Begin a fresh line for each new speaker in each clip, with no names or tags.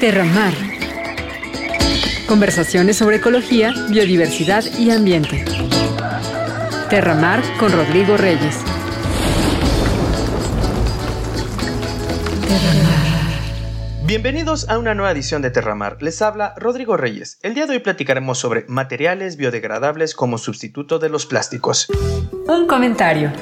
Terramar. Conversaciones sobre ecología, biodiversidad y ambiente. Terramar con Rodrigo Reyes.
Bienvenidos a una nueva edición de Terramar. Les habla Rodrigo Reyes. El día de hoy platicaremos sobre materiales biodegradables como sustituto de los plásticos.
Un comentario.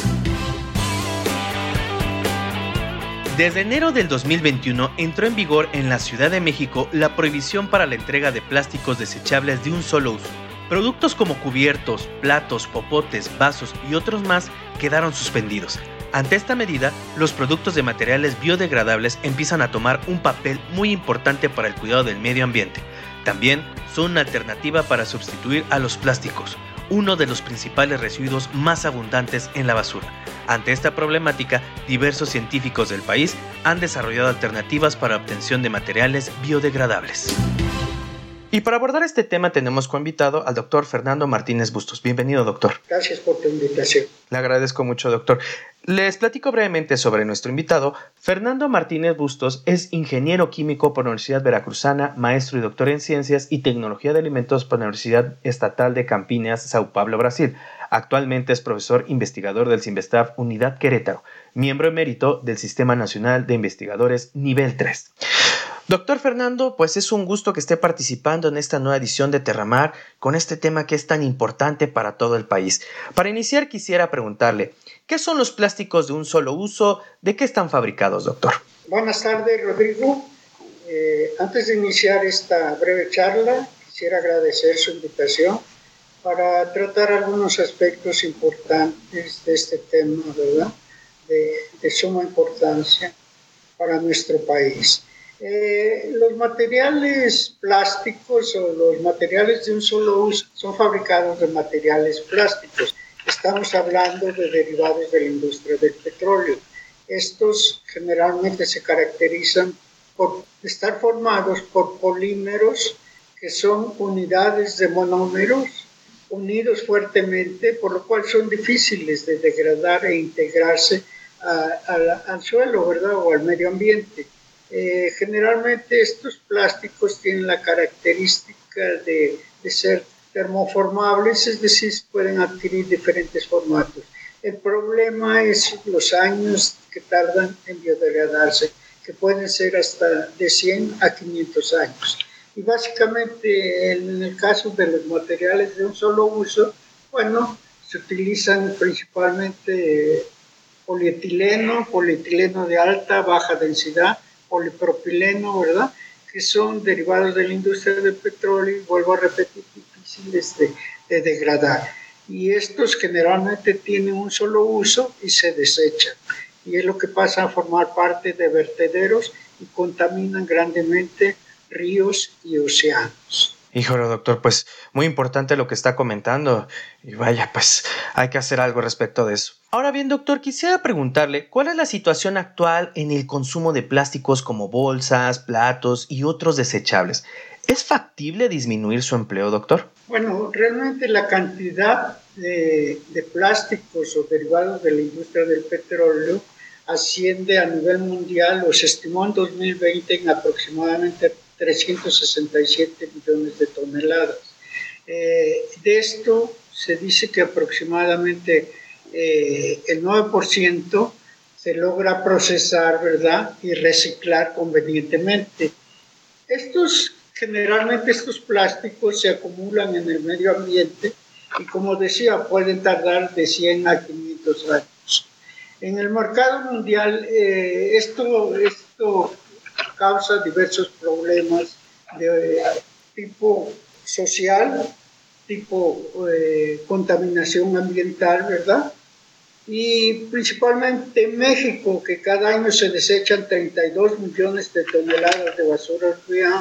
Desde enero del 2021 entró en vigor en la Ciudad de México la prohibición para la entrega de plásticos desechables de un solo uso. Productos como cubiertos, platos, popotes, vasos y otros más quedaron suspendidos. Ante esta medida, los productos de materiales biodegradables empiezan a tomar un papel muy importante para el cuidado del medio ambiente. También son una alternativa para sustituir a los plásticos, uno de los principales residuos más abundantes en la basura. Ante esta problemática, diversos científicos del país han desarrollado alternativas para obtención de materiales biodegradables. Y para abordar este tema tenemos como invitado al doctor Fernando Martínez Bustos. Bienvenido, doctor.
Gracias por tu invitación.
Le agradezco mucho, doctor. Les platico brevemente sobre nuestro invitado. Fernando Martínez Bustos es ingeniero químico por la Universidad Veracruzana, maestro y doctor en Ciencias y Tecnología de Alimentos por la Universidad Estatal de Campinas, Sao Paulo, Brasil. Actualmente es profesor investigador del CINVESTAV Unidad Querétaro, miembro emérito del Sistema Nacional de Investigadores Nivel 3. Doctor Fernando, pues es un gusto que esté participando en esta nueva edición de Terramar con este tema que es tan importante para todo el país. Para iniciar quisiera preguntarle, ¿qué son los plásticos de un solo uso? ¿De qué están fabricados, doctor?
Buenas tardes, Rodrigo. Antes de iniciar esta breve charla, quisiera agradecer su invitación para tratar algunos aspectos importantes de este tema, ¿verdad? De suma importancia para nuestro país. Los materiales plásticos o los materiales de un solo uso son fabricados de materiales plásticos. Estamos hablando de derivados de la industria del petróleo. Estos generalmente se caracterizan por estar formados por polímeros que son unidades de monómeros unidos fuertemente, por lo cual son difíciles de degradar e integrarse al suelo, ¿verdad? O al medio ambiente. Generalmente estos plásticos tienen la característica de ser termoformables, es decir, pueden adquirir diferentes formatos. El problema es los años que tardan en biodegradarse, que pueden ser hasta de 100 a 500 años. Y básicamente en el caso de los materiales de un solo uso, bueno, se utilizan principalmente polietileno de alta, baja densidad, polipropileno, ¿verdad? Que son derivados de la industria del petróleo y, vuelvo a repetir, difíciles de degradar. Y estos generalmente tienen un solo uso y se desechan. Y es lo que pasa a formar parte de vertederos y contaminan grandemente ríos y océanos.
Híjole, doctor, pues muy importante lo que está comentando y vaya, pues hay que hacer algo respecto de eso. Ahora bien, doctor, quisiera preguntarle ¿cuál es la situación actual en el consumo de plásticos como bolsas, platos y otros desechables? ¿Es factible disminuir su empleo, doctor?
Bueno, realmente la cantidad de plásticos o derivados de la industria del petróleo asciende a nivel mundial, o se estimó en 2020 en aproximadamente 367 millones de toneladas. De esto se dice que aproximadamente el 9% se logra procesar, ¿verdad? Y reciclar convenientemente. Generalmente estos plásticos se acumulan en el medio ambiente y, como decía, pueden tardar de 100 a 500 años. En el mercado mundial esto causa diversos problemas de tipo social, tipo contaminación ambiental, ¿verdad? Y principalmente en México, que cada año se desechan 32 millones de toneladas de basura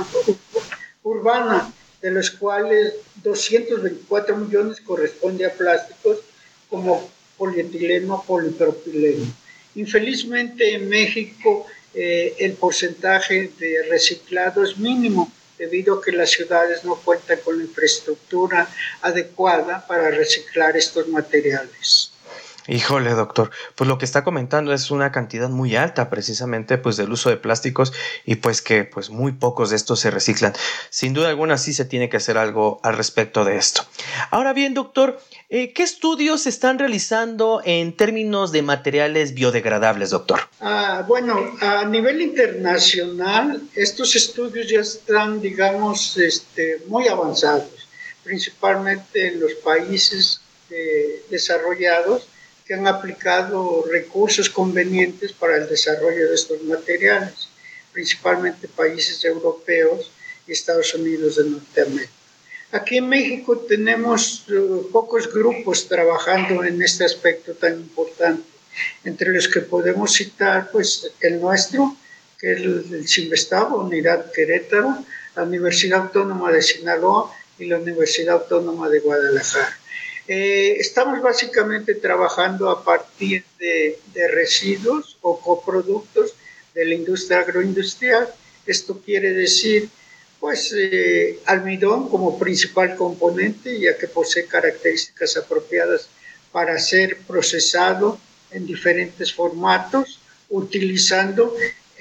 urbana, de los cuales 224 millones corresponde a plásticos como polietileno, polipropileno. Infelizmente en México el porcentaje de reciclado es mínimo, debido a que las ciudades no cuentan con la infraestructura adecuada para reciclar estos materiales.
Híjole, doctor, pues lo que está comentando es una cantidad muy alta precisamente pues del uso de plásticos y pues que pues muy pocos de estos se reciclan. Sin duda alguna sí se tiene que hacer algo al respecto de esto. Ahora bien, doctor, ¿qué estudios se están realizando en términos de materiales biodegradables, doctor?
Bueno, a nivel internacional, estos estudios ya están, digamos, muy avanzados, principalmente en los países desarrollados, que han aplicado recursos convenientes para el desarrollo de estos materiales, principalmente países europeos y Estados Unidos de Norteamérica. Aquí en México tenemos pocos grupos trabajando en este aspecto tan importante, entre los que podemos citar pues el nuestro, que es el CIMBESTAB, Unidad Querétaro, la Universidad Autónoma de Sinaloa y la Universidad Autónoma de Guadalajara. Estamos básicamente trabajando a partir de residuos o coproductos de la industria agroindustrial. Esto quiere decir pues almidón como principal componente, ya que posee características apropiadas para ser procesado en diferentes formatos, utilizando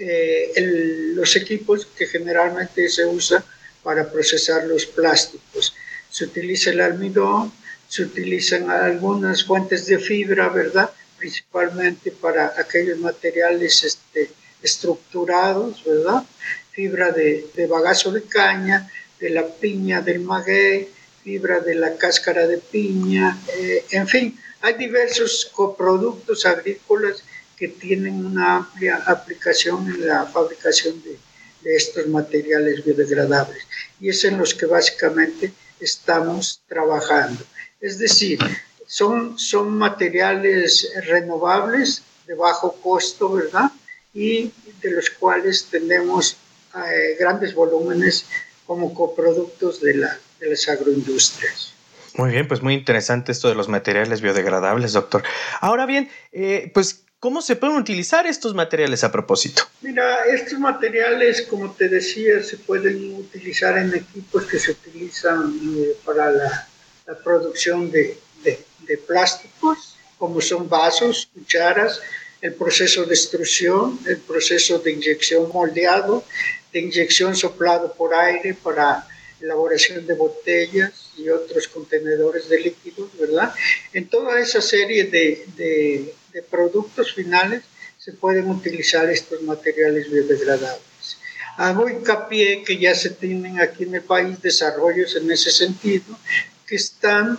los equipos que generalmente se usan para procesar los plásticos. Se utiliza el almidón, se utilizan algunas fuentes de fibra, ¿verdad? Principalmente para aquellos materiales estructurados, ¿verdad? Fibra de bagazo de caña, de la piña del maguey, fibra de la cáscara de piña, en fin, hay diversos coproductos agrícolas que tienen una amplia aplicación en la fabricación de estos materiales biodegradables, y es en los que básicamente estamos trabajando. Es decir, son materiales renovables de bajo costo, ¿verdad? Y de los cuales tenemos grandes volúmenes como coproductos de las agroindustrias.
Muy bien, pues muy interesante esto de los materiales biodegradables, doctor. Ahora bien, pues, ¿cómo se pueden utilizar estos materiales a propósito?
Mira, estos materiales, como te decía, se pueden utilizar en equipos que se utilizan para la producción de plásticos, como son vasos, cucharas, el proceso de extrusión, el proceso de inyección moldeado, de inyección soplado por aire para elaboración de botellas y otros contenedores de líquidos, ¿verdad? En toda esa serie de productos finales se pueden utilizar estos materiales biodegradables. Hago hincapié que ya se tienen aquí en el país desarrollos en ese sentido que están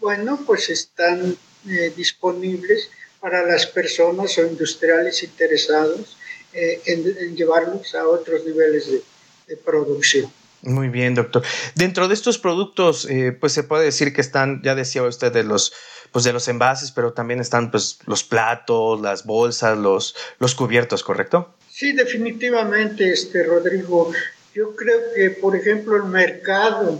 disponibles para las personas o industriales interesados en llevarlos a otros niveles de producción.
Muy bien, doctor. Dentro de estos productos, pues se puede decir que están, ya decía usted, de los envases, pero también están pues los platos, las bolsas, los cubiertos, ¿correcto?
Sí, definitivamente, Rodrigo. Yo creo que, por ejemplo, el mercado,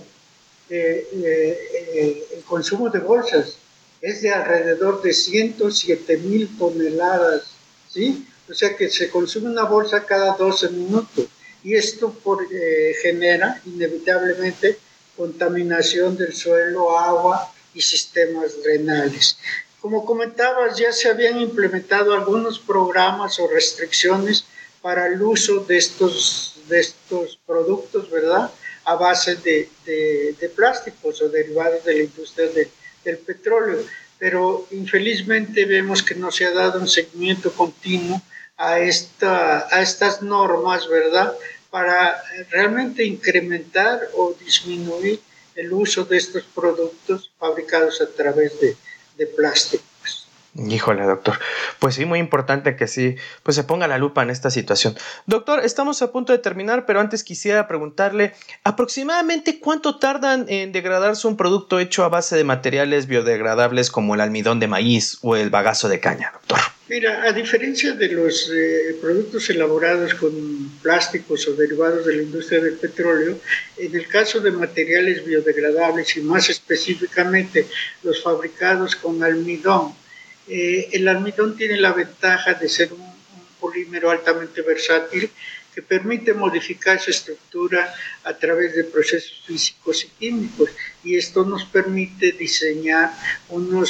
el consumo de bolsas es de alrededor de 107,000 toneladas, ¿sí? O sea que se consume una bolsa cada 12 minutos. Y esto genera inevitablemente contaminación del suelo, agua y sistemas renales. Como comentabas, ya se habían implementado algunos programas o restricciones para el uso de estos productos, ¿verdad?, a base de plásticos o derivados de la industria del petróleo. Pero infelizmente vemos que no se ha dado un seguimiento continuo a estas normas, ¿verdad?, para realmente incrementar o disminuir el uso de estos productos fabricados a través de plásticos.
Híjole, doctor. Pues sí, muy importante que sí, pues se ponga la lupa en esta situación. Doctor, estamos a punto de terminar, pero antes quisiera preguntarle, ¿aproximadamente cuánto tardan en degradarse un producto hecho a base de materiales biodegradables como el almidón de maíz o el bagazo de caña, doctor?
Mira, a diferencia de los productos elaborados con plásticos o derivados de la industria del petróleo, en el caso de materiales biodegradables y más específicamente los fabricados con almidón, el almidón tiene la ventaja de ser un polímero altamente versátil que permite modificar su estructura a través de procesos físicos y químicos, y esto nos permite diseñar unos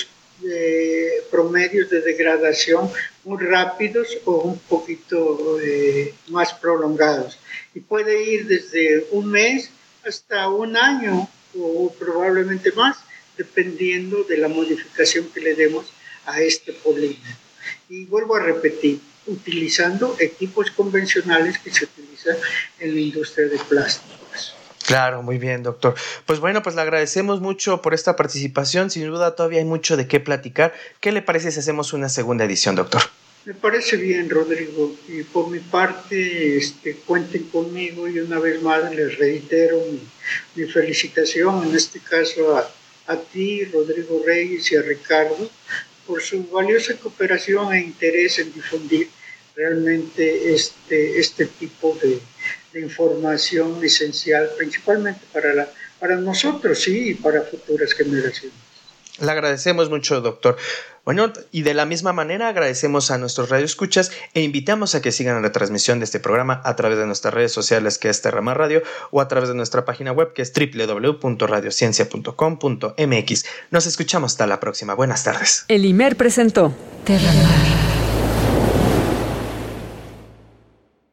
promedios de degradación muy rápidos o un poquito más prolongados. Y puede ir desde un mes hasta un año o probablemente más, dependiendo de la modificación que le demos a este polímero. Y vuelvo a repetir, utilizando equipos convencionales que se utilizan en la industria de plásticos.
Claro, muy bien, doctor. Pues bueno, pues le agradecemos mucho por esta participación. Sin duda todavía hay mucho de qué platicar. ¿Qué le parece si hacemos una segunda edición, doctor?
Me parece bien, Rodrigo. Y por mi parte, cuenten conmigo y una vez más les reitero mi felicitación, en este caso a ti, Rodrigo Reyes, y a Ricardo, por su valiosa cooperación e interés en difundir realmente este tipo de información esencial, principalmente para nosotros, sí, y para futuras generaciones.
Le agradecemos mucho, doctor. Bueno, y de la misma manera agradecemos a nuestros radioescuchas e invitamos a que sigan la transmisión de este programa a través de nuestras redes sociales, que es Terramar Radio, o a través de nuestra página web, que es www.radiociencia.com.mx. Nos escuchamos hasta la próxima. Buenas tardes.
El IMER presentó Terramar.